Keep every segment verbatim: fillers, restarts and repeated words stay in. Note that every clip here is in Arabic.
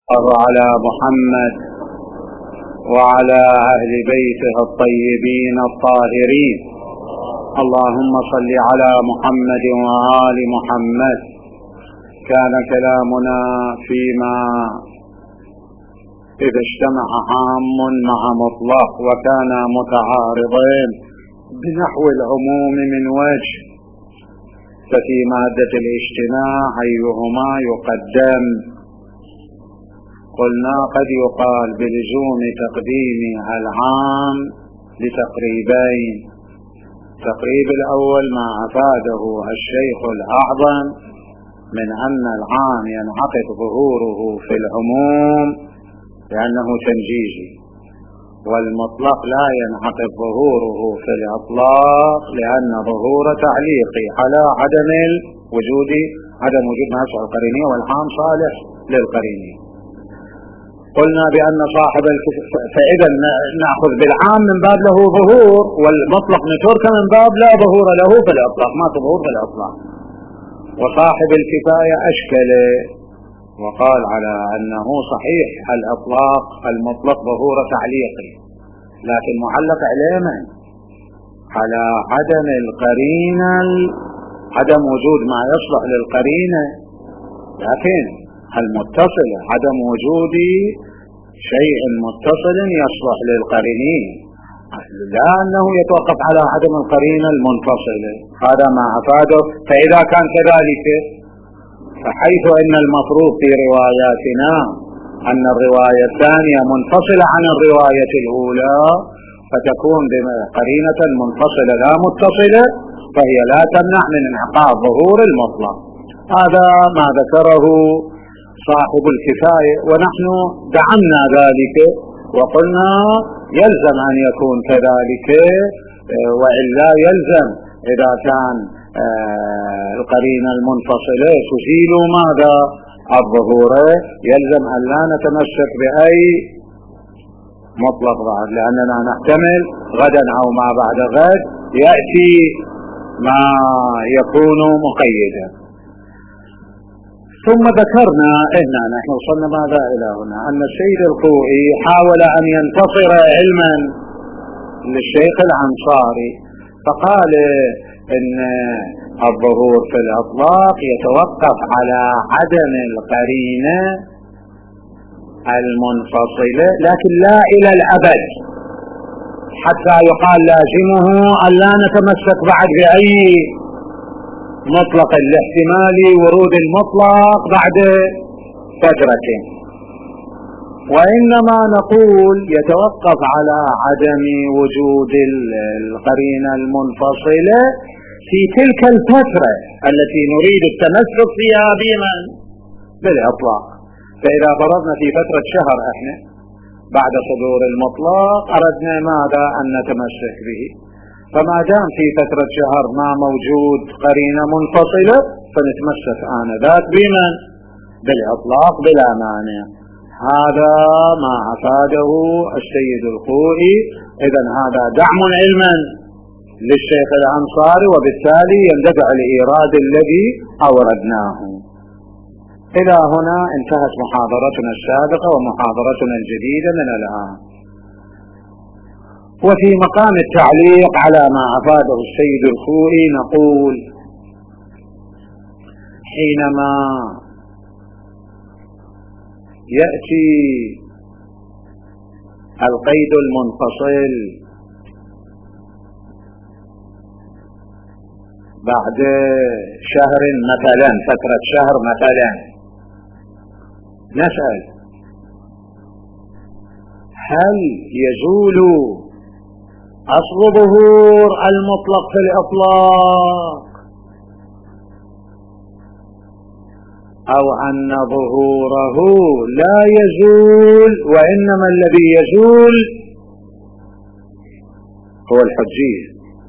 الله على محمد وعلى أهل بيته الطيبين الطاهرين. اللهم صل على محمد وآل محمد. كان كلامنا فيما إذا اجتمع عام مع مطلق وكان متعارضين بنحو العموم من وجه، ففي مادة الاجتماع أيهما يقدم؟ قلنا قد يقال بلزوم تقديم العام لتقريبين. تقريب الأول ما أفاده الشيخ الأعظم من أن العام ينعقد ظهوره في العموم لأنه تنجيزي، والمطلق لا ينعقد ظهوره في الإطلاق لأن ظهور تعليقي على عدم الوجود عدم وجود ناس القرينية، والعام صالح للقرينية. قلنا بأن صاحب الكتاب فإذا نأخذ بالعام من باب له ظهور، والمطلق نترك من باب لا ظهور له في الإطلاق، ما ظهور في الإطلاق. وصاحب الكفاية أشكل وقال على أنه صحيح الإطلاق المطلق ظهور تعليقي، لكن معلق علما على عدم القرينة، عدم وجود ما يصلح للقرينة، لكن المتصل عدم وجود شيء متصل يصلح للقرينين، لا أنه يتوقف على عدم القرينة المنفصلة. هذا ما أفاده. فإذا كان كذلك فحيث أن المفروض في رواياتنا أن الرواية الثانية منفصلة عن الرواية الأولى، فتكون قرينة منفصلة لا متصلة، فهي لا تمنع من انعقاد ظهور المطلق. هذا ما ذكره صاحب الكفاية، ونحن دعمنا ذلك وقلنا يلزم أن يكون كذلك، وإلا يلزم إذا كان القرينة المنفصلة تزيل ماذا؟ الظهور. يلزم أن لا نتمسك بأي مطلق بعد، لأننا نحتمل غدا أو ما بعد غد يأتي ما يكون مقيدا. ثم ذكرنا هنا نحن وصلنا ماذا إلى هنا؟ أن السيد الخوئي حاول أن ينتصر علما للشيخ الأنصاري، فقال إن الظهور في الإطلاق يتوقف على عدم القرينة المنفصلة، لكن لا إلى الأبد، حتى يقال لازمه أن لا نتمسك بعد بأي مطلق الاحتمال ورود المطلق بعد فترة، وإنما نقول يتوقف على عدم وجود القرينة المنفصلة في تلك الفترة التي نريد التمسك فيها بمن؟ بالإطلاق. فإذا فرضنا في فترة شهر احنا بعد صدور المطلق أردنا ماذا؟ أن نتمسك به، فما دام في فترة شهر ما موجود قرينة منفصلة فنتمسك آنذاك بمن؟ بالإطلاق بلا مانع. هذا ما أفاده السيد الخوئي. إذن هذا دعم علما للشيخ الأنصاري، وبالتالي يندفع الإيراد الذي أوردناه. إلى هنا انتهت محاضرتنا السابقة ومحاضرتنا الجديدة من الآن. وفي مقام التعليق على ما أفاده السيد الخوئي نقول: حينما يأتي القيد المنفصل بعد شهر مثلا، فترة شهر مثلا، نسأل: هل يزول أصل ظهور المطلق في الإطلاق، أو أن ظهوره لا يزول وإنما الذي يزول هو الحجية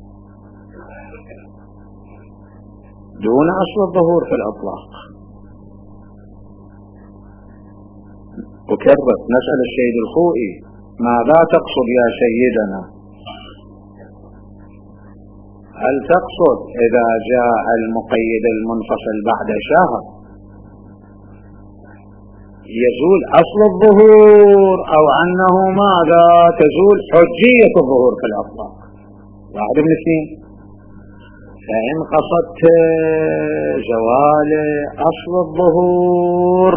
دون أصل الظهور في الإطلاق؟ أكرر نسأل السيد الخوئي: ماذا تقصد يا سيدنا؟ هل تقصد إذا جاء المقيد المنفصل بعد شهر يزول أصل الظهور أو أنه ماذا تزول حجية الظهور في الأطلاق، واحد من الاثنين. فإن قصدت زوال أصل الظهور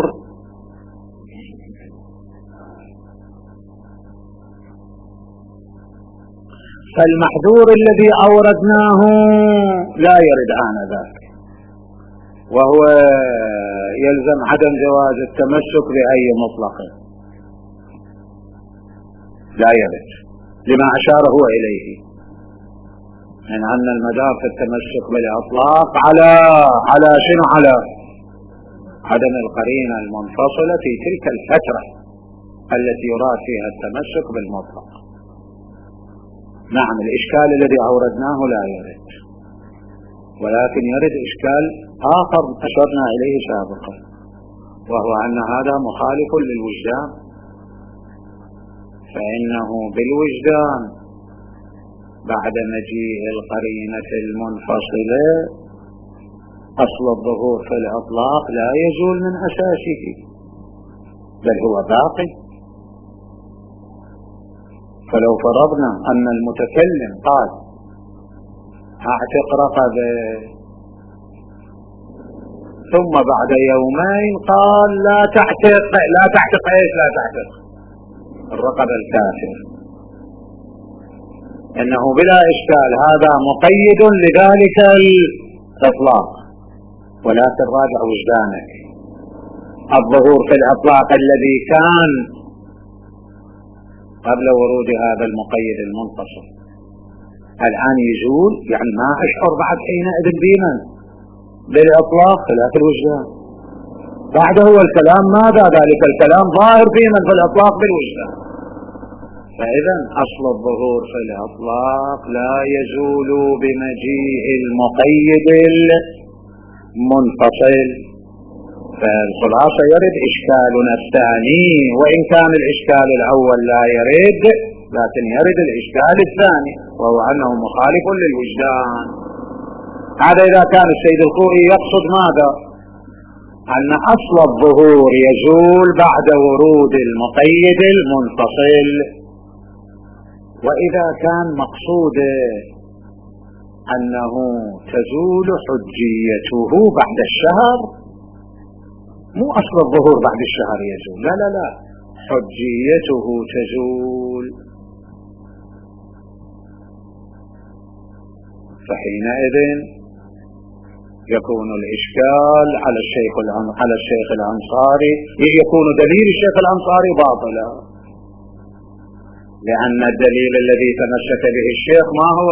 فالمحذور الذي أوردناه لا يرد آنذاك، وهو يلزم عدم جواز التمسك بأي مطلق، لا يرد لما أشار هو إليه من أن المدار في التمسك بالأطلاق على على شنو؟ على عدم القرينة المنفصلة في تلك الفترة التي يراد فيها التمسك بالمطلق. نعم، الإشكال الذي أوردناه لا يرد، ولكن يرد إشكال آخر أشرنا إليه سابقا، وهو أن هذا مخالف للوجدان، فإنه بالوجدان بعد مجيء القرينة المنفصلة أصل الظهور في الإطلاق لا يزول من أساسه، بل هو باقي. فلو فرضنا أن المتكلم قال أعتق رقبة، ثم بعد يومين قال لا تعتق لا تعتق ايش لا تعتق الرقبة الكافر، انه بلا اشكال هذا مقيد لذلك الاطلاق، ولكن راجع وجدانك. الظهور في الاطلاق الذي كان قبل ورود هذا المقيد المنفصل الآن يزول، يعني ما أشعر بعد حينئذ بما بالإطلاق خلاف الوجدان. بعد هو الكلام ماذا؟ ذلك الكلام ظاهر فيما في الإطلاق بالوجدان. فإذا أصل الظهور في الإطلاق لا يزول بمجيء المقيد المنفصل. فالخلاصة يرد إشكالنا الثاني، وإن كان الإشكال الأول لا يرد، لكن يرد الإشكال الثاني، وهو أنه مخالف للوجدان. هذا إذا كان السيد الخوئي يقصد ماذا؟ أن أصل الظهور يزول بعد ورود المقيد المنفصل. وإذا كان مقصوده أنه تزول حجيته بعد الشهر، مو أصل الظهور بعد الشهر يزول، لا لا لا، حجيته تزول، فحينئذ يكون الإشكال على الشيخ على الشيخ الأنصاري، يكون دليل الشيخ الأنصاري باطلا، لأن الدليل الذي تمسك به الشيخ ما هو؟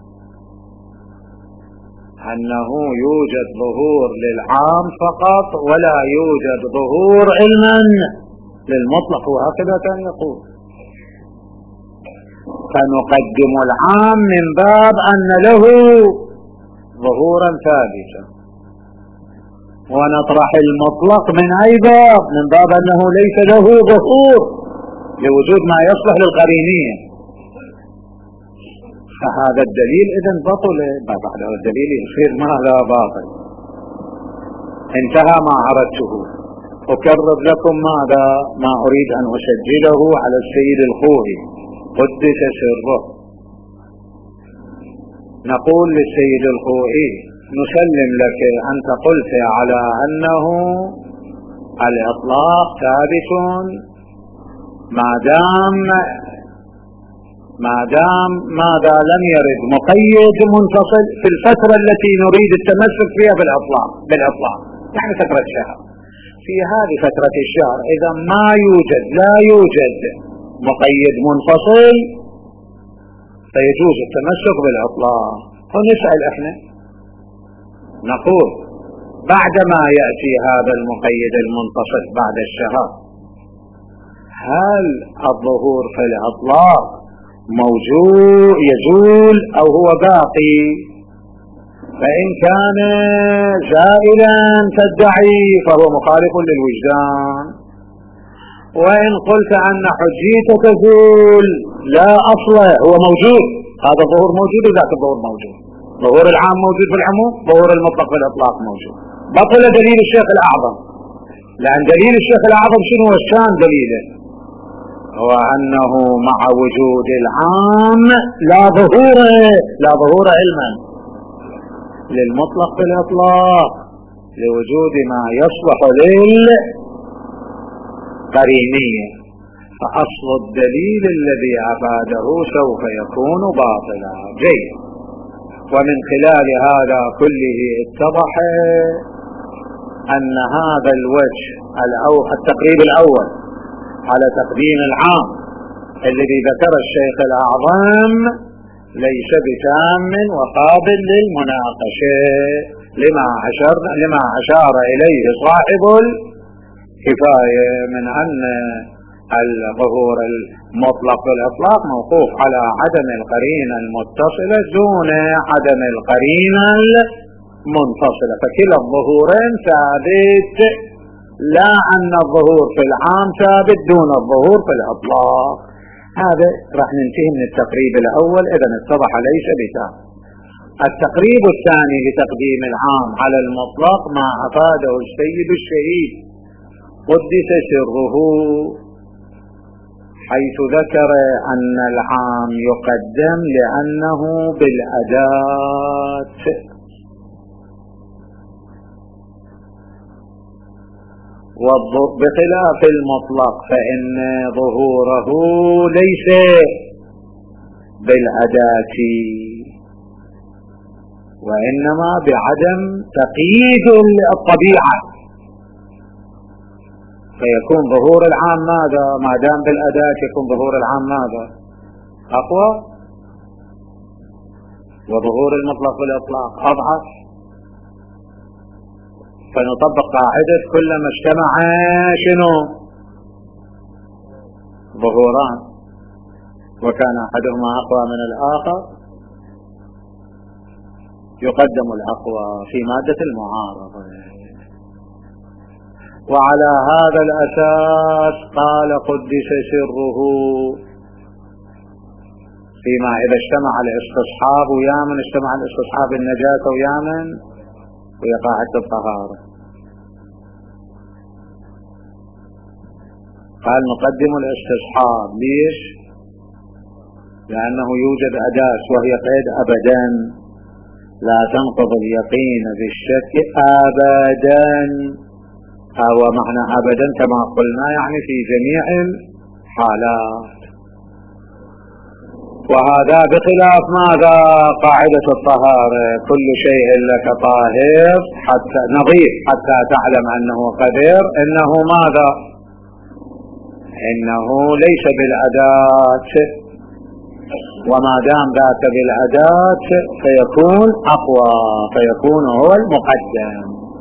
أنه يوجد ظهور للعام فقط ولا يوجد ظهور علما للمطلق، وهكذا كان يقول. فنقدم العام من باب أن له ظهورا ثابتا، ونطرح المطلق من أي باب؟ من باب أنه ليس له ظهور لوجود ما يصلح للقرينية. فهذا الدليل إذن بطل، بعد هذا الدليل يصير ماذا؟ باطل. انتهى ما أردته. أكرر لكم ماذا؟ ما أريد أن أسجله على السيد الخوئي قدس سره. نقول للسيد الخوئي نسلم لك، أنت قلت على أنه الإطلاق ثابت ما دام ما دام ماذا لم يرد مقيد منفصل في الفترة التي نريد التمسك فيها بالإطلاق بالإطلاق يعني فترة الشهر. في هذه فترة الشهر إذا ما يوجد لا يوجد مقيد منفصل فيجوز التمسك بالإطلاق. ونسأل احنا نقول بعدما يأتي هذا المقيد المنفصل بعد الشهر، هل الظهور في الإطلاق موجود يزول أو هو باقي؟ فإن كان زائلا تدعي فهو مخالف للوجدان، وإن قلت أن حجيته تزول لا أصل هو موجود، هذا الظهور موجود وذاك الظهور موجود، ظهور العام موجود في العموم، ظهور المطلق في الإطلاق موجود، بطل دليل الشيخ الأعظم لأن دليل الشيخ الأعظم شنو كان دليله؟ هو أنه مع وجود العام لا ظهور لا ظهور علما للمطلق بالإطلاق لوجود ما يصلح للقرينية، فأصل الدليل الذي أفاده سوف يكون باطلا. جيد. ومن خلال هذا كله اتضح أن هذا الوجه التقريب الأول على تقديم العام الذي ذكر الشيخ الأعظم ليس بتام وقابل للمناقشة لما أشار, لما أشار إليه صاحب الكفاية من أن الظهور المطلق بالإطلاق موقوف على عدم القرينة المتصلة دون عدم القرينة المنفصلة، فكلا الظهورين ثابت، لا أن الظهور في العام ثابت دون الظهور في الإطلاق. هذا راح ننتهي من التقريب الأول، إذن اتضح ليس بتام. التقريب الثاني لتقديم العام على المطلق ما أفاده السيد الشهيد قدس سره، حيث ذكر أن العام يقدم لأنه بالأداة، بخلاف المطلق فإن ظهوره ليس بالأداة وإنما بعدم تقييد الطبيعة، فيكون ظهور العام ماذا؟ ما دام بالأداة يكون ظهور العام ماذا؟ أقوى، وظهور المطلق بالإطلاق أضعف. فنطبق قاعدة كلما اجتمع شنو؟ ظهوران وكان أحدهما أقوى من الآخر يقدم الأقوى في مادة المعارضة. وعلى هذا الأساس قال قدس سره فيما إذا اجتمع الاستصحاب ويا من اجتمع الاستصحاب النجاة ويا من وهي قاعدة الطهارة، قال نقدم الاستصحاب. ليش؟ لأنه يوجد أداة وهي قيد أبدا لا تنقض اليقين بالشك أبدا، أو معنى أبدا كما قلنا يعني في جميع الحالات. وهذا بخلاف ماذا؟ قاعدة الطهارة كل شيء لك طاهر حتى نظيف حتى تعلم أنه قدير، إنه ماذا؟ إنه ليس بالأداة، وما دام ذاك بالأداة فيكون أقوى، فيكون هو المقدم.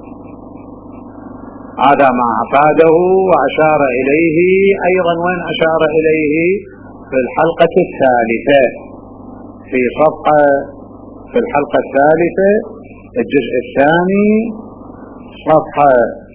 هذا ما أفاده وأشار إليه أيضا. وين أشار إليه؟ في الحلقة الثالثة في صفحة في الحلقة الثالثة الجزء الثاني صفحة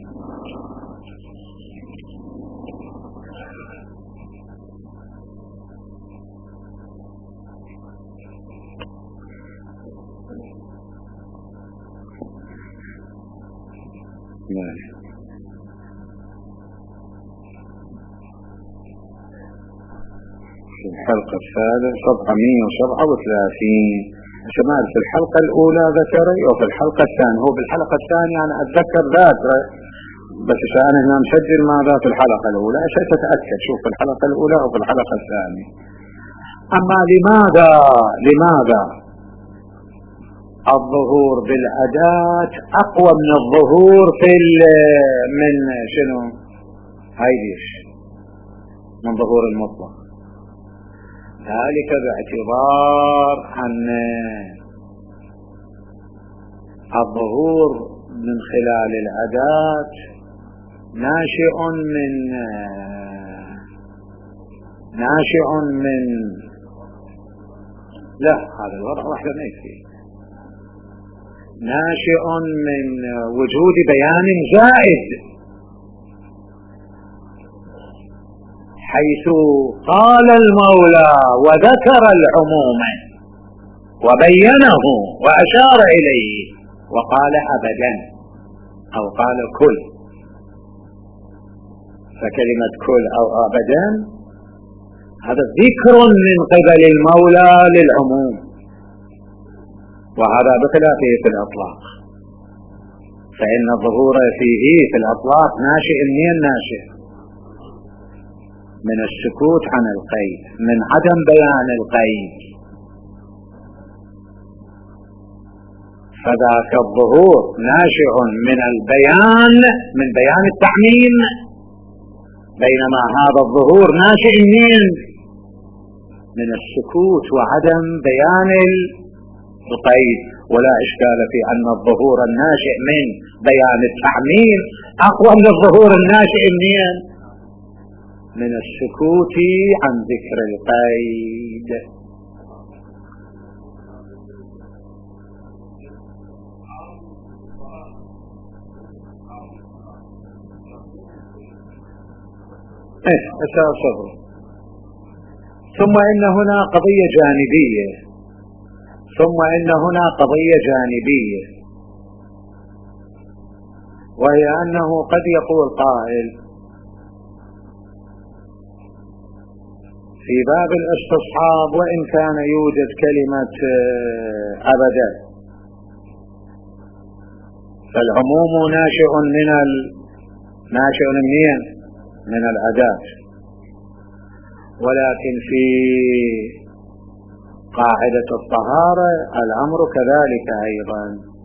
في الحلقة الثالثة صفحة مئة وسبعة وثلاثين. شمال في الحلقة الأولى ذكر وفي الحلقة الثانية، هو بالحلقة الثانية أنا أتذكر ذاكرة بس أنا هنا مسجل ماذا في الحلقة الأولى عشان تتأكد. شوف في الحلقة الأولى وفي الحلقة الثانية. أما لماذا لماذا الظهور بالأداة أقوى من الظهور في من شنو هايديش من ظهور المطلق؟ ذلك باعتبار أن الظهور من خلال الأداة ناشئ من ناشئ من لا هذا الوضع واحدة ما يكفي، ناشئ من وجود بيان زائد، حيث قال المولى وذكر العموم وبينه وأشار إليه وقال أبدا أو قال كل، فكلمة كل أو أبدا هذا ذكر من قبل المولى للعموم، وهذا بخلافه في الأطلاق، فإن الظهور فيه في الأطلاق ناشئ منين؟ ناشئ من السكوت عن القيد، من عدم بيان القيد، فذاك الظهور ناشئ من البيان، من بيان التعميم، بينما هذا الظهور ناشئ منين؟ من السكوت وعدم بيان القيد. ولا إشكال في أن الظهور الناشئ من بيان التعميم أقوى من الظهور الناشئ منين؟ من السكوت عن ذكر القيد. ايه أساسه. ثم إن هنا قضية جانبية ثم إن هنا قضية جانبية وهي أنه قد يقول قائل في باب الاستصحاب وإن كان يوجد كلمة أبدا فالعموم ناشئ من ال... ناشئ منين؟ من الأداة، ولكن في قاعدة الطهارة الأمر كذلك أيضا.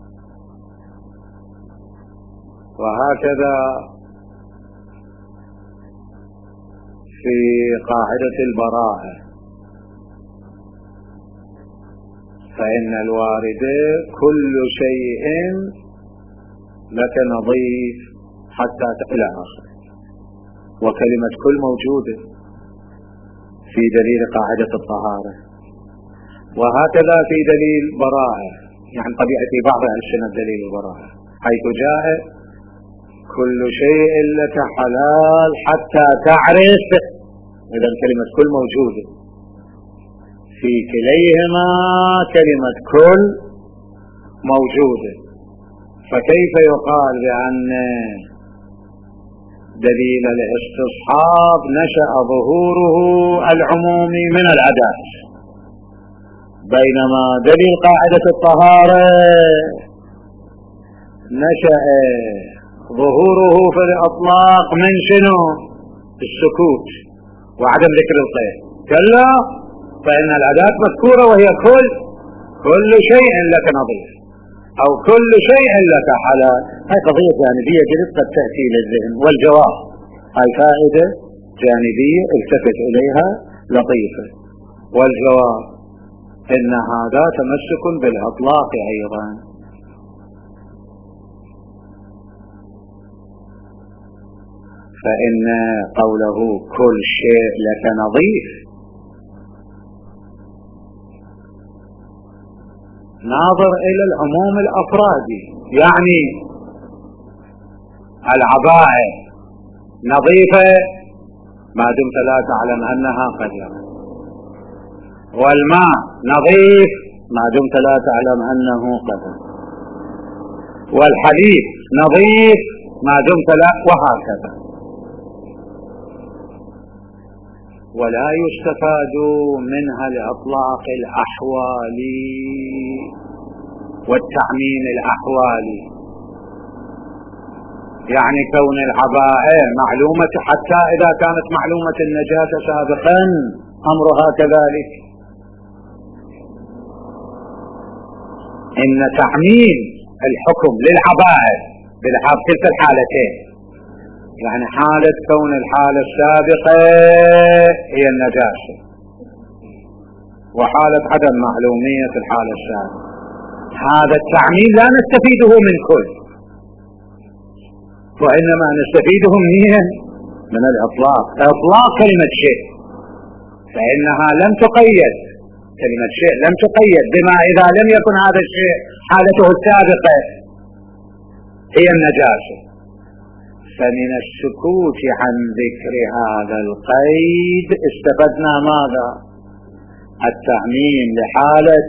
وهكذا في قاعدة البراءة، فإن الوارد كل شيء لك نظيف حتى إلى آخر، وكلمة كل موجودة في دليل قاعدة الطهارة. وهكذا في دليل براءة، يعني طبيعة في بعض ألسنة دليل البراءة حيث جاء كل شيء لك حلال حتى تعرف، إذا كلمة كل موجودة في كليهما، كلمة كل موجودة، فكيف يقال بأن دليل الاستصحاب نشأ ظهوره العمومي من الأداة، بينما دليل قاعدة الطهارة نشأ ظهوره في الأطلاق من شنو؟ السكوت وعدم ذكر القيد. كلا، فإن الأداة مذكورة وهي كل كل شيء لك نظيف أو كل شيء لك حلال. هذه قضية جانبية جدا قد تأتي للذهن، والجواب هاي فائدة جانبية التفت إليها لطيفة، والجواب إن هذا تمسك بالأطلاق أيضا. فإن قوله كل شيء لك نظيف ناظر إلى العموم الأفرادي، يعني العباءة نظيفة ما دمت لا تعلم أنها قذرة، والماء نظيف ما دمت لا تعلم أنه قذر، والحديد نظيف ما دمت لا، وهكذا. ولا يستفاد منها الإطلاق الأحوالي والتعميم الأحوالي، يعني كون العباءة معلومة حتى إذا كانت معلومة النجاسة سابقا أمرها كذلك. إن تعميم الحكم للعباءة بالحال تلك الحالتين، يعني حالة كون الحالة السابقة هي النجاسة وحالة عدم معلومية الحالة السابقة، هذا التعميم لا نستفيده من كل، وإنما نستفيده منين؟ من الإطلاق. إطلاق كلمة شيء فإنها لم تقيد، كلمة شيء لم تقيد بما إذا لم يكن هذا الشيء حالته السابقة هي النجاسة، فمن السكوت عن ذكر هذا القيد استفدنا ماذا؟ التعميم لحالة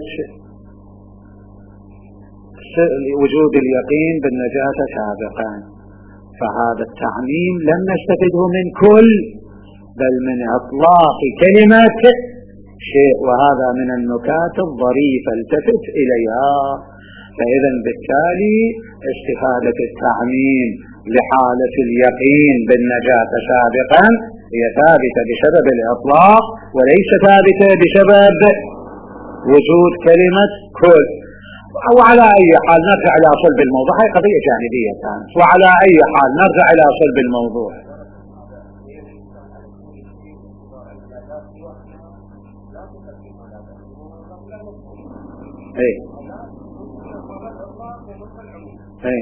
وجود اليقين بالنجاسة سابقا، فهذا التعميم لم نستفده من كل بل من إطلاق كلمة شيء، وهذا من النكات الظريفة التفت إليها. فإذا بالتالي استفادة التعميم لحالة اليقين بالنجاة سابقا هي ثابتة بسبب الإطلاق وليس ثابتة بسبب وجود كلمة كل. وعلى أي حال نرجع إلى صلب الموضوع، هي قضية جانبية كانت، وعلى أي حال نرجع إلى صلب الموضوع. ايه ايه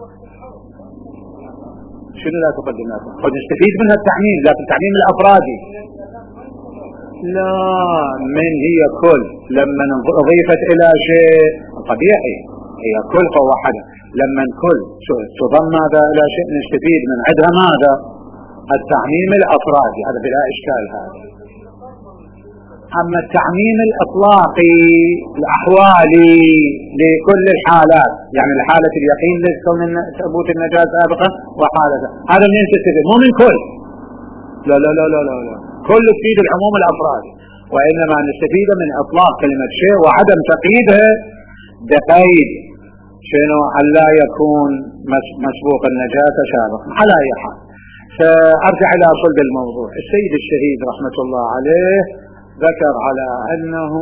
شنو لا تقدم لا تقدم؟ قد نستفيد منها التعميم، لكن التعميم الأفرادي لا. من هي كل لما أضيفت إلى شيء قبيحي هي كل قوة واحدة، لما كل تضم ماذا إلى شيء نستفيد من عندها ماذا؟ التعميم الأفرادي، هذا بلا إشكال. هذا أما التعميم الإطلاقي الأحوالي لكل الحالات، يعني الحالة اليقين لكون ثبوت النجاة سابقا وحالة، هذا من تستفيد مو من كل. لا لا لا لا لا, لا. كل تفيد العموم الأفرادي، وإنما نستفيد من إطلاق كلمة شيء وعدم تقييدها بقيد شنو أن لا يكون مسبوق النجاة سابقا. على أي حال فأرجع إلى صلب الموضوع. السيد الشهيد رحمة الله عليه ذكر على أنه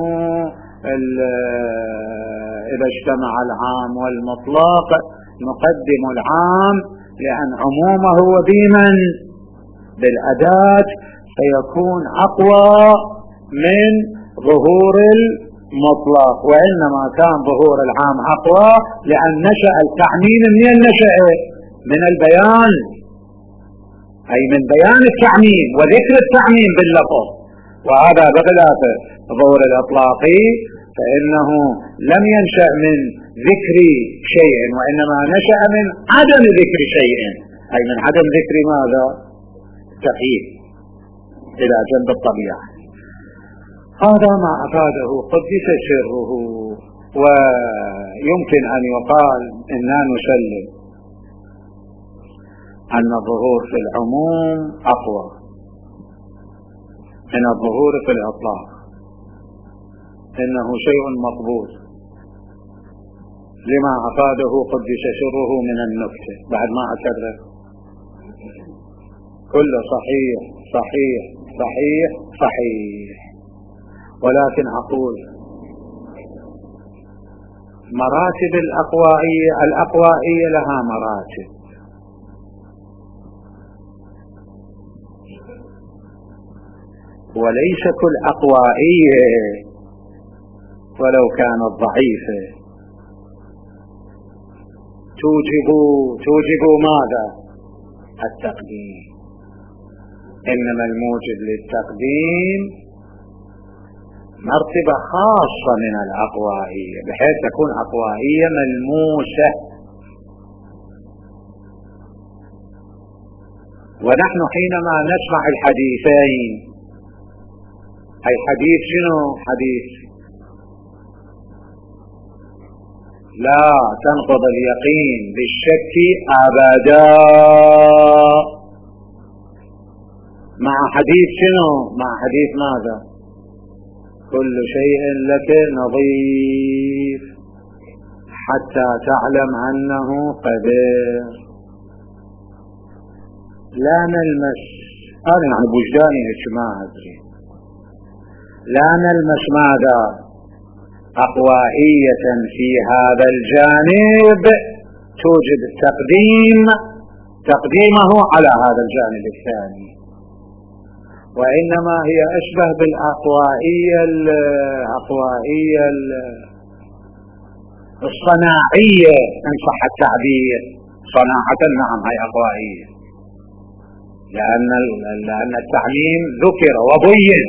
إذا اجتمع العام والمطلق نقدم العام لأن عمومه وبيما بالأداة فيكون أقوى من ظهور المطلق، وإنما كان ظهور العام أقوى لأن نشأ التعميم من النشأ من البيان، أي من بيان التعميم وذكر التعميم باللفظ، وهذا بخلاف ظهور الإطلاقي فإنه لم ينشأ من ذكر شيء وإنما نشأ من عدم ذكر شيء، أي من عدم ذكر ماذا؟ تقييد إلى جنب الطبيعة. هذا ما أفاده قدس سره. ويمكن أن يقال إننا نسلم أن الظهور في العموم أقوى من الظهور في الإطلاق، إنه شيء مقبول لما أفاده قدس سره من النكتة. بعد ما أكرر كل صحيح صحيح صحيح صحيح، ولكن أقول مراتب الأقوائية الأقوائية لها مراتب، وليس كل أقوائية ولو كانت ضعيفة توجب توجب ماذا؟ التقديم. إنما الموجب للتقديم مرتبة خاصة من الأقوائية بحيث تكون أقوائية ملموسة. ونحن حينما نسمع الحديثين، أي حديث شنو؟ حديث لا تنقض اليقين بالشك أبدا، مع حديث شنو؟ مع حديث ماذا؟ كل شيء لك نظيف حتى تعلم أنه قدر. لا نلمس، أنا يعني بوجداني هيك ما أدري، لا نلمس ماذا؟ أقوائية في هذا الجانب توجد التقديم تقديمه على هذا الجانب الثاني، وإنما هي أشبه بالأقوائية الأقوائية الصناعية إن صح التعبير. صناعة نعم هي أقوائية، لأن لأن التعليم ذكر وبين،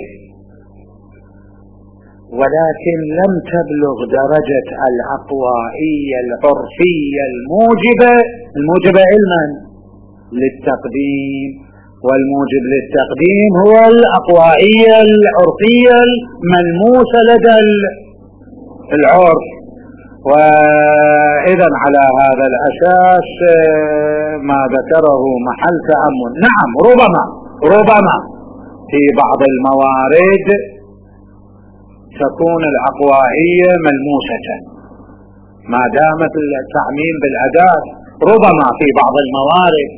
ولكن لم تبلغ درجة الأقوائية العرفية الموجبة الموجبة علما للتقديم. والموجب للتقديم هو الأقوائية العرفية الملموسة لدى العرف، وإذا على هذا الأساس ما ذكره محل تأمل. نعم ربما ربما في بعض الموارد تكون العقوائية ملموسة ما دامت التعميم بالأداة، ربما في بعض الموارد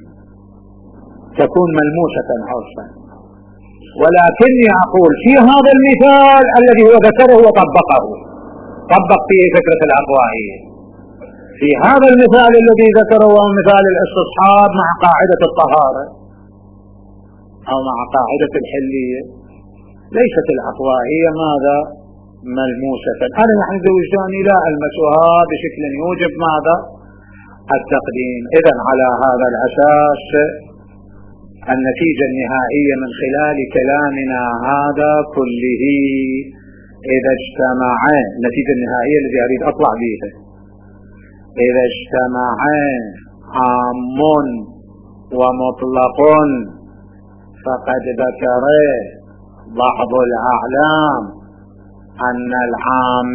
تكون ملموسة عرفا، ولكني أقول في هذا المثال الذي هو ذكره وطبقه، طبق فيه فكرة العقوائية، في هذا المثال الذي ذكره هو مثال الاستصحاب مع قاعدة الطهارة أو مع قاعدة الحلية، ليست العقوائية ماذا ملموسة. أنا يعني بوجداني لا ألمسها بشكل يوجب ماذا التقديم. إذن على هذا الأساس النتيجة النهائية من خلال كلامنا هذا كله إذا اجتمع، النتيجة النهائية التي أريد أطلع بها، إذا اجتمع عام ومطلق فقد ذكر بعض الأعلام أن العام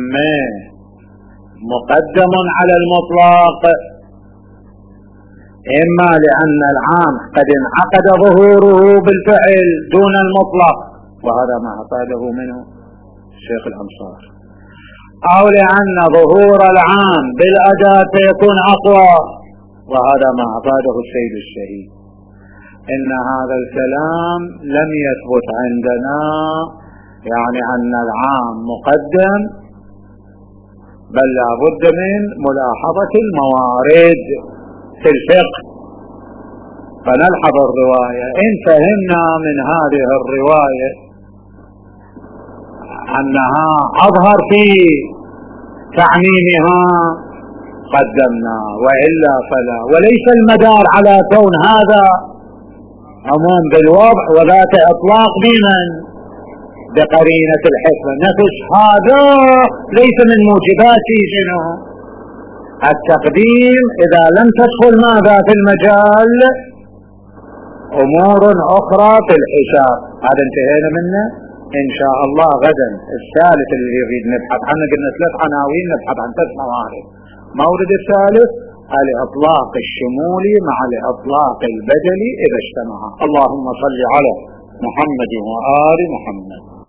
مقدم على المطلق، إما لأن العام قد انعقد ظهوره بالفعل دون المطلق، وهذا ما أفاده منه الشيخ الأنصار، أو لأن ظهور العام بالأداة يكون أقوى، وهذا ما أفاده السيد الشهيد. إن هذا الكلام لم يثبت عندنا، يعني أن العام مقدم، بل لا بد من ملاحظة الموارد في الفقه، فنلحظ الرواية. إن فهمنا من هذه الرواية أنها أظهر في تعميمها قدمنا، وإلا فلا. وليس المدار على كون هذا عموم بالوضع وذات إطلاق بمن بقرينة الحكمة، نفس هذا ليس من موجبات شنو التقديم إذا لم تدخل ماذا في المجال أمور أخرى في الحساب. هذا انتهينا منه إن شاء الله. غدا الثالث اللي يريد نبحث عنه، قلنا ثلاث عناوين نبحث عن ثلاث موارد. مورد الثالث الإطلاق الشمولي مع الإطلاق البدلي إذا اجتمعا. اللهم صل على محمد وآل محمد.